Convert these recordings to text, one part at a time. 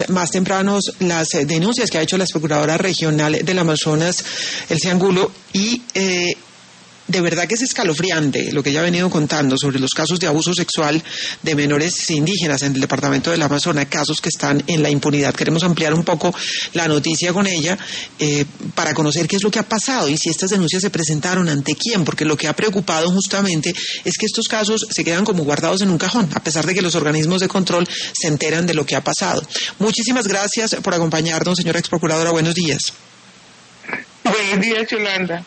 más tempranos las denuncias que ha hecho la Procuradora Regional del Amazonas, Elsie Angulo, y de verdad que es escalofriante lo que ella ha venido contando sobre los casos de abuso sexual de menores indígenas en el departamento del Amazonas, casos que están en la impunidad. Queremos ampliar un poco la noticia con ella para conocer qué es lo que ha pasado y si estas denuncias se presentaron ante quién, porque lo que ha preocupado justamente es que estos casos se quedan como guardados en un cajón, a pesar de que los organismos de control se enteran de lo que ha pasado. Muchísimas gracias por acompañarnos, señora ex procuradora. Buenos días. Buenos días, Yolanda.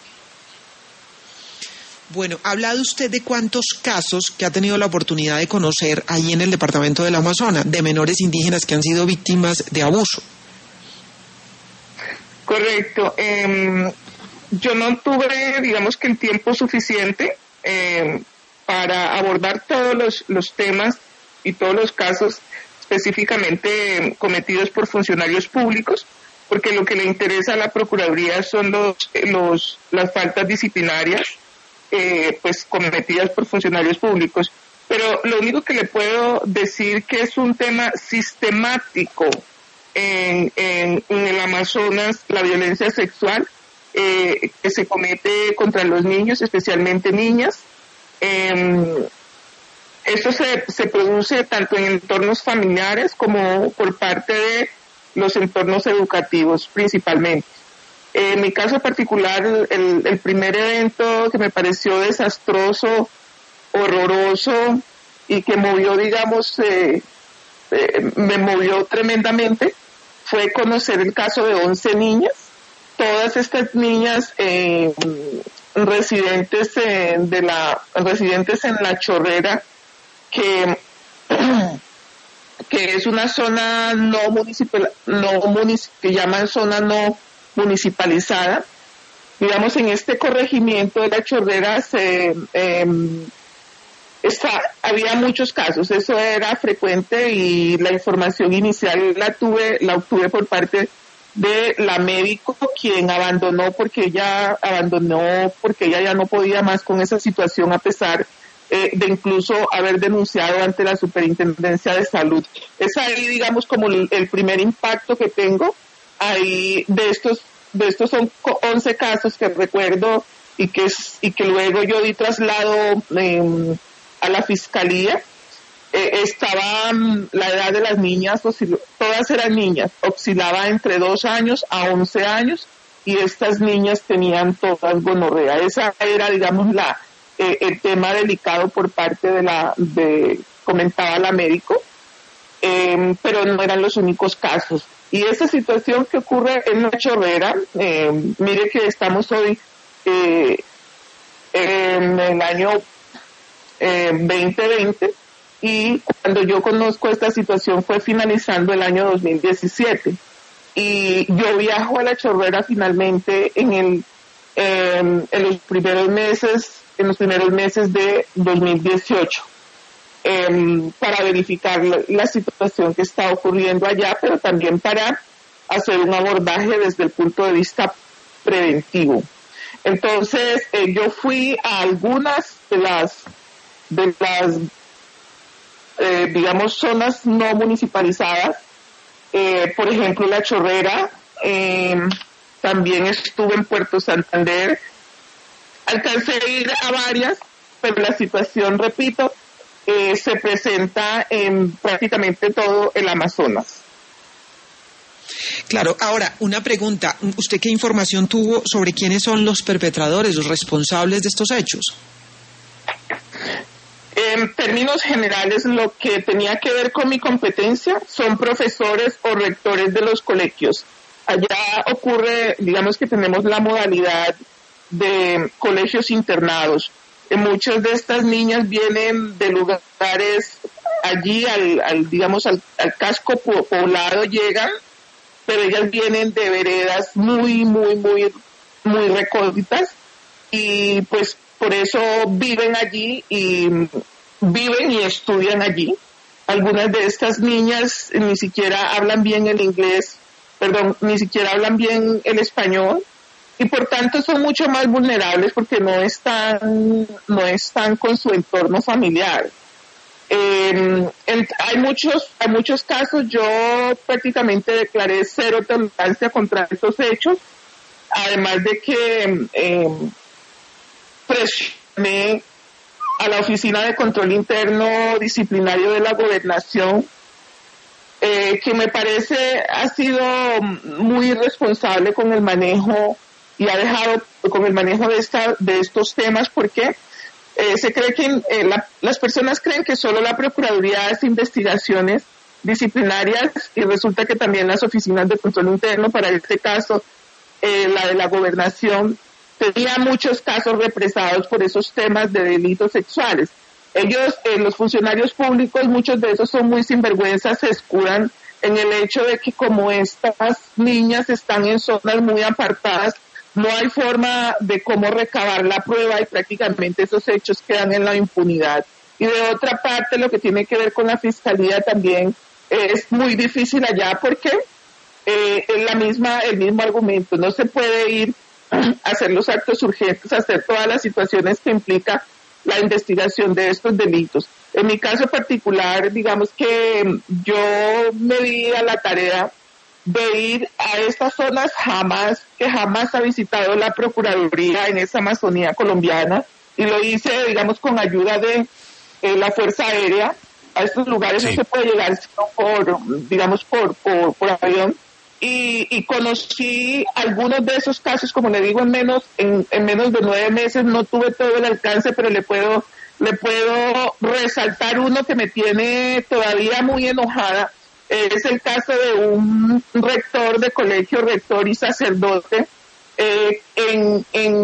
Bueno, ha hablado usted de cuántos casos que ha tenido la oportunidad de conocer ahí en el departamento del Amazonas, de menores indígenas que han sido víctimas de abuso. Correcto. Yo no tuve, digamos que el tiempo suficiente para abordar todos los temas y todos los casos específicamente cometidos por funcionarios públicos, porque lo que le interesa a la Procuraduría son las faltas disciplinarias pues cometidas por funcionarios públicos. Pero lo único que le puedo decir que es un tema sistemático en el Amazonas, la violencia sexual que se comete contra los niños, especialmente niñas. Esto se produce tanto en entornos familiares como por parte de los entornos educativos principalmente. En mi caso particular, el primer evento que me pareció desastroso, horroroso y que movió, digamos, me movió tremendamente, fue conocer el caso de 11 niñas. Todas estas niñas residentes en La Chorrera, que es una zona que llaman zona no municipalizada. Digamos, en este corregimiento de La Chorrera había muchos casos, eso era frecuente y la información inicial la obtuve por parte de la médico, quien abandonó porque ella ya no podía más con esa situación, a pesar de incluso haber denunciado ante la Superintendencia de Salud. Es ahí, digamos, como el primer impacto que tengo. Ahí de estos son 11 casos que recuerdo y que luego yo di traslado a la fiscalía. Estaba la edad de las niñas, todas eran niñas, oscilaba entre 2 años a 11 años y estas niñas tenían todas gonorrea. Esa era, digamos, el tema delicado por parte comentaba la médico, pero no eran los únicos casos. Y esa situación que ocurre en La Chorrera, mire que estamos hoy en el año 2020, y cuando yo conozco esta situación fue finalizando el año 2017. Y yo viajo a La Chorrera finalmente en los primeros meses de 2018. Para verificar la situación que está ocurriendo allá, pero también para hacer un abordaje desde el punto de vista preventivo. Entonces, yo fui a algunas de las digamos, zonas no municipalizadas, por ejemplo, La Chorrera, también estuve en Puerto Santander, alcancé a ir a varias, pero la situación, repito, se presenta en prácticamente todo el Amazonas. Claro, ahora, una pregunta. ¿Usted qué información tuvo sobre quiénes son los perpetradores, los responsables de estos hechos? En términos generales, lo que tenía que ver con mi competencia son profesores o rectores de los colegios. Allá ocurre, digamos que tenemos la modalidad de colegios internados. Muchas de estas niñas vienen de lugares allí al casco poblado, llegan, pero ellas vienen de veredas muy recónditas y pues por eso viven allí y estudian allí. Algunas de estas niñas ni siquiera hablan bien el español, y por tanto son mucho más vulnerables porque no están con su entorno familiar. Hay muchos casos. Yo prácticamente declaré cero tolerancia contra estos hechos, además de que presioné a la Oficina de Control Interno Disciplinario de la Gobernación, que me parece ha sido muy irresponsable con el manejo y ha dejado con el manejo de estos temas, porque se cree que las personas creen que solo la Procuraduría hace investigaciones disciplinarias y resulta que también las oficinas de control interno, para este caso la de la Gobernación, tenía muchos casos represados por esos temas de delitos sexuales. Ellos, los funcionarios públicos, muchos de esos son muy sinvergüenzas, se escudan en el hecho de que como estas niñas están en zonas muy apartadas, no hay forma de cómo recabar la prueba y prácticamente esos hechos quedan en la impunidad. Y de otra parte, lo que tiene que ver con la Fiscalía también es muy difícil allá porque es el mismo argumento. No se puede ir a hacer los actos urgentes, a hacer todas las situaciones que implica la investigación de estos delitos. En mi caso particular, digamos que yo me di a la tarea de ir a estas zonas que jamás ha visitado la Procuraduría en esa Amazonía colombiana, y lo hice, digamos, con ayuda de la Fuerza Aérea. A estos lugares no se puede llegar sino por avión, y conocí algunos de esos casos, como le digo, en menos de 9 meses. No tuve todo el alcance, pero le puedo resaltar uno que me tiene todavía muy enojada. Es el caso de un rector de colegio, rector y sacerdote, en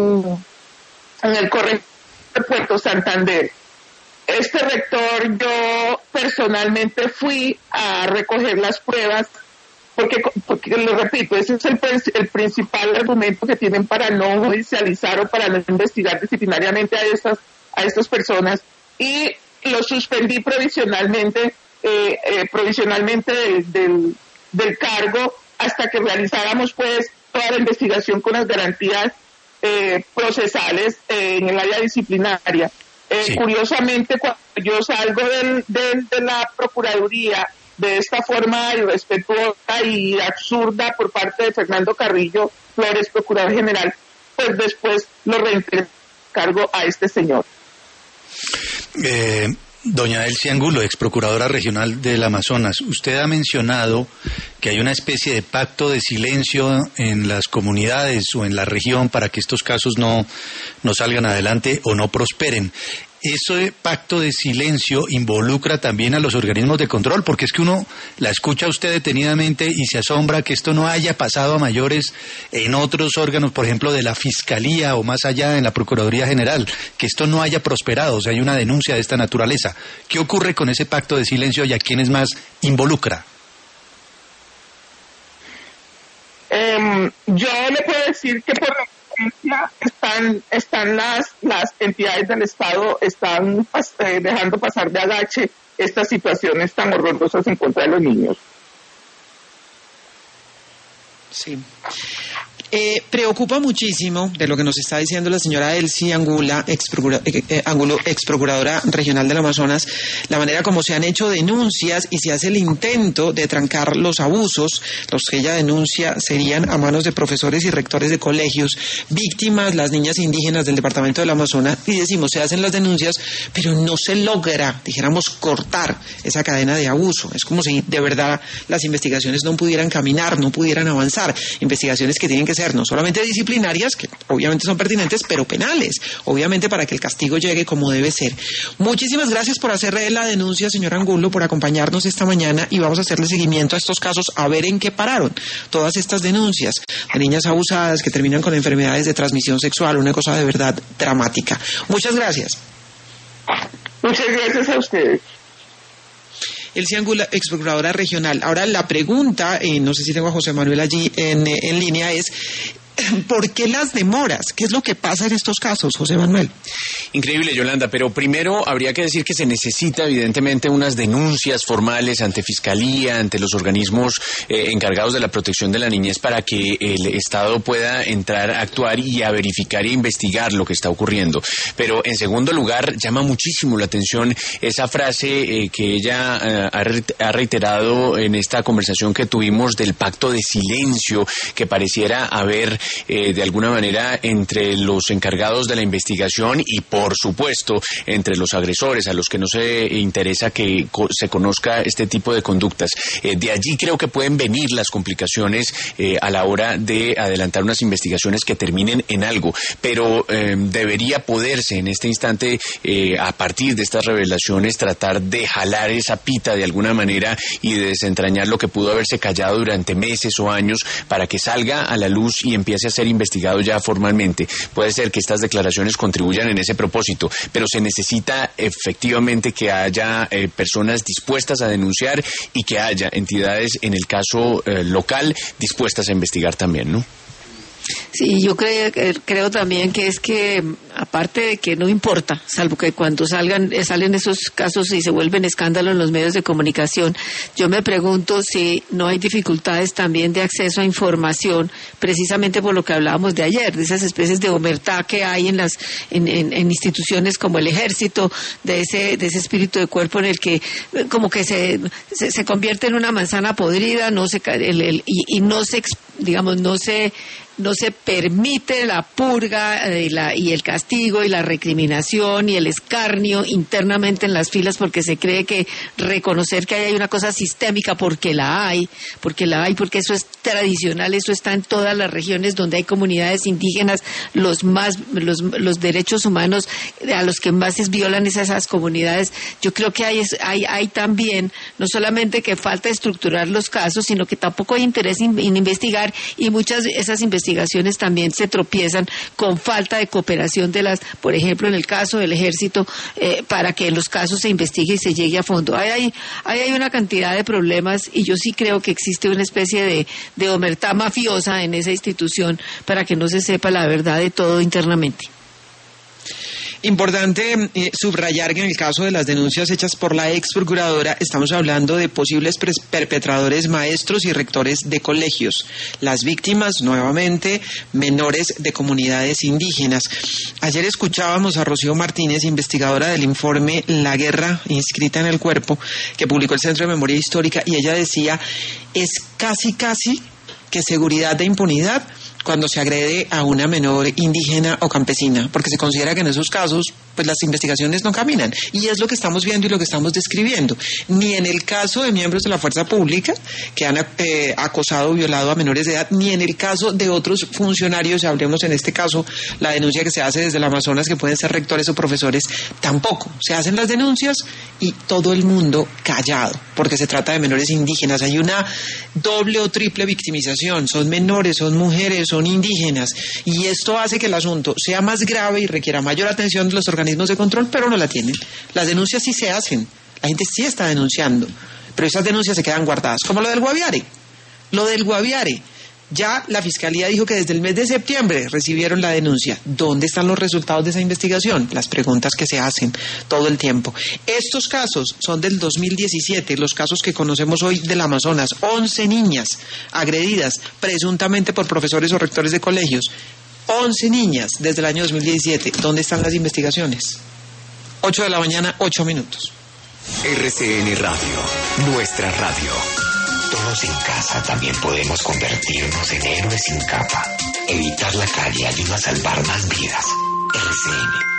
el corregimiento de Puerto Santander. Este rector, yo personalmente fui a recoger las pruebas, porque lo repito, ese es el principal argumento que tienen para no judicializar o para no investigar disciplinariamente a estas personas, y lo suspendí provisionalmente del cargo hasta que realizáramos pues toda la investigación con las garantías procesales en el área disciplinaria. Curiosamente, cuando yo salgo de la Procuraduría de esta forma irrespetuosa y absurda por parte de Fernando Carrillo Flores, Procurador General, pues después lo reintegro cargo a este señor. Doña Elsie Angulo, ex procuradora regional del Amazonas, usted ha mencionado que hay una especie de pacto de silencio en las comunidades o en la región para que estos casos no salgan adelante o no prosperen. ¿Ese pacto de silencio involucra también a los organismos de control? Porque es que uno la escucha a usted detenidamente y se asombra que esto no haya pasado a mayores en otros órganos, por ejemplo, de la Fiscalía o más allá en la Procuraduría General, que esto no haya prosperado, o sea, hay una denuncia de esta naturaleza. ¿Qué ocurre con ese pacto de silencio y a quiénes más involucra? Yo le puedo decir que por están las entidades del Estado están dejando pasar de agache estas situaciones tan horrorosas en contra de los niños. Sí. Preocupa muchísimo de lo que nos está diciendo la señora Elsie Angulo, ex procuradora regional del Amazonas, la manera como se han hecho denuncias y se hace el intento de trancar los abusos. Los que ella denuncia serían a manos de profesores y rectores de colegios, víctimas las niñas indígenas del departamento del Amazonas, y decimos, se hacen las denuncias, pero no se logra, dijéramos, cortar esa cadena de abuso. Es como si de verdad las investigaciones no pudieran caminar, no pudieran avanzar. Investigaciones que tienen que ser no solamente disciplinarias, que obviamente son pertinentes, pero penales, obviamente, para que el castigo llegue como debe ser. Muchísimas gracias por hacer la denuncia, señor Angulo, por acompañarnos esta mañana, y vamos a hacerle seguimiento a estos casos a ver en qué pararon todas estas denuncias de niñas abusadas que terminan con enfermedades de transmisión sexual, una cosa de verdad dramática. Muchas gracias. Muchas gracias a ustedes. Elsie Angulo, ex procuradora regional. Ahora la pregunta, no sé si tengo a José Manuel allí en línea, es ¿Por qué las demoras? ¿Qué es lo que pasa en estos casos, José Manuel? Increíble, Yolanda, pero primero habría que decir que se necesita evidentemente unas denuncias formales ante Fiscalía, ante los organismos encargados de la protección de la niñez para que el Estado pueda entrar a actuar y a verificar e investigar lo que está ocurriendo. Pero en segundo lugar, llama muchísimo la atención esa frase que ella ha reiterado en esta conversación que tuvimos del pacto de silencio que pareciera haber de alguna manera entre los encargados de la investigación y por supuesto entre los agresores a los que no se interesa que se conozca este tipo de conductas. De allí creo que pueden venir las complicaciones a la hora de adelantar unas investigaciones que terminen en algo, pero debería poderse en este instante a partir de estas revelaciones tratar de jalar esa pita de alguna manera y de desentrañar lo que pudo haberse callado durante meses o años para que salga a la luz y empiece a ser investigado ya formalmente. Puede ser que estas declaraciones contribuyan en ese propósito, pero se necesita efectivamente que haya personas dispuestas a denunciar y que haya entidades en el caso local dispuestas a investigar también, ¿no? Sí, yo creo también que es que, aparte de que no importa, salvo que cuando salen esos casos y se vuelven escándalo en los medios de comunicación, yo me pregunto si no hay dificultades también de acceso a información, precisamente por lo que hablábamos de ayer, de esas especies de omertá que hay en instituciones como el Ejército, de ese espíritu de cuerpo en el que como que se convierte en una manzana podrida, no se permite la purga y el castigo y la recriminación y el escarnio internamente en las filas porque se cree que reconocer que hay una cosa sistémica porque porque eso es tradicional, eso está en todas las regiones donde hay comunidades indígenas, los derechos humanos a los que más se violan esas comunidades. Yo creo que hay también, no solamente que falta estructurar los casos, sino que tampoco hay interés en investigar, y muchas de esas investigaciones también se tropiezan con falta de cooperación por ejemplo, en el caso del Ejército, para que en los casos se investigue y se llegue a fondo. Hay una cantidad de problemas, y yo sí creo que existe una especie de omertá mafiosa en esa institución para que no se sepa la verdad de todo internamente. Importante subrayar que en el caso de las denuncias hechas por la ex procuradora estamos hablando de posibles perpetradores, maestros y rectores de colegios. Las víctimas, nuevamente, menores de comunidades indígenas. Ayer escuchábamos a Rocío Martínez, investigadora del informe La guerra inscrita en el cuerpo, que publicó el Centro de Memoria Histórica, y ella decía, es casi que seguridad de impunidad cuando se agrede a una menor indígena o campesina, porque se considera que en esos casos pues las investigaciones no caminan, y es lo que estamos viendo y lo que estamos describiendo. Ni en el caso de miembros de la fuerza pública que han acosado o violado a menores de edad, ni en el caso de otros funcionarios, hablemos en este caso la denuncia que se hace desde el Amazonas, que pueden ser rectores o profesores, tampoco. Se hacen las denuncias y todo el mundo callado, porque se trata de menores indígenas. Hay una doble o triple victimización, son menores, son mujeres, son indígenas, y esto hace que el asunto sea más grave y requiera mayor atención de los organismos de control, pero no la tienen. Las denuncias sí se hacen, la gente sí está denunciando, pero esas denuncias se quedan guardadas, como lo del Guaviare. Ya la Fiscalía dijo que desde el mes de septiembre recibieron la denuncia. ¿Dónde están los resultados de esa investigación? Las preguntas que se hacen todo el tiempo. Estos casos son del 2017, los casos que conocemos hoy del Amazonas. 11 niñas agredidas presuntamente por profesores o rectores de colegios. 11 niñas desde el año 2017. ¿Dónde están las investigaciones? 8 de la mañana, 8 minutos. RCN Radio, nuestra radio. Todos en casa también podemos convertirnos en héroes sin capa. Evitar la calle ayuda a salvar más vidas. RCN.